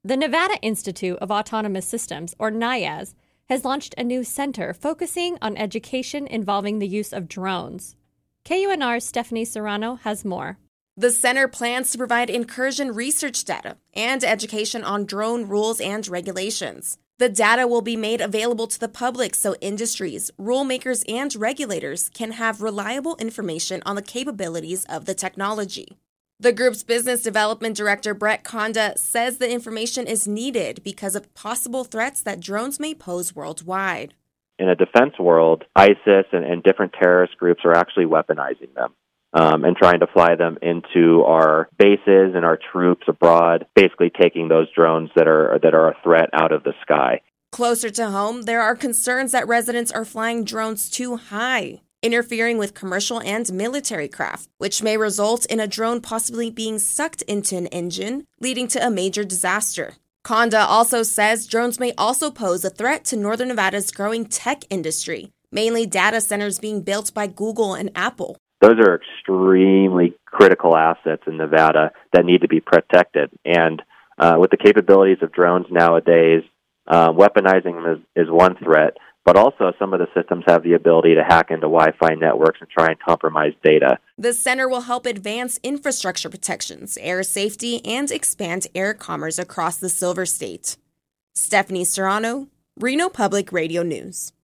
The Nevada Institute of Autonomous Systems, or NIAS, has launched a new center focusing on education involving the use of drones. KUNR's Stephanie Serrano has more. The center plans to provide incursion research data and education on drone rules and regulations. The data will be made available to the public so industries, rulemakers, and regulators can have reliable information on the capabilities of the technology. The group's business development director, Brett Conda, says the information is needed because of possible threats that drones may pose worldwide. In a defense world, ISIS and different terrorist groups are actually weaponizing them and trying to fly them into our bases and our troops abroad, basically taking those drones that are a threat out of the sky. Closer to home, there are concerns that residents are flying drones too high, interfering with commercial and military craft, which may result in a drone possibly being sucked into an engine, leading to a major disaster. Conda also says drones may also pose a threat to Northern Nevada's growing tech industry, mainly data centers being built by Google and Apple. Those are extremely critical assets in Nevada that need to be protected. And with the capabilities of drones nowadays, weaponizing them is one threat, but also some of the systems have the ability to hack into Wi-Fi networks and try and compromise data. The center will help advance infrastructure protections, air safety, and expand air commerce across the Silver State. Stephanie Serrano, Reno Public Radio News.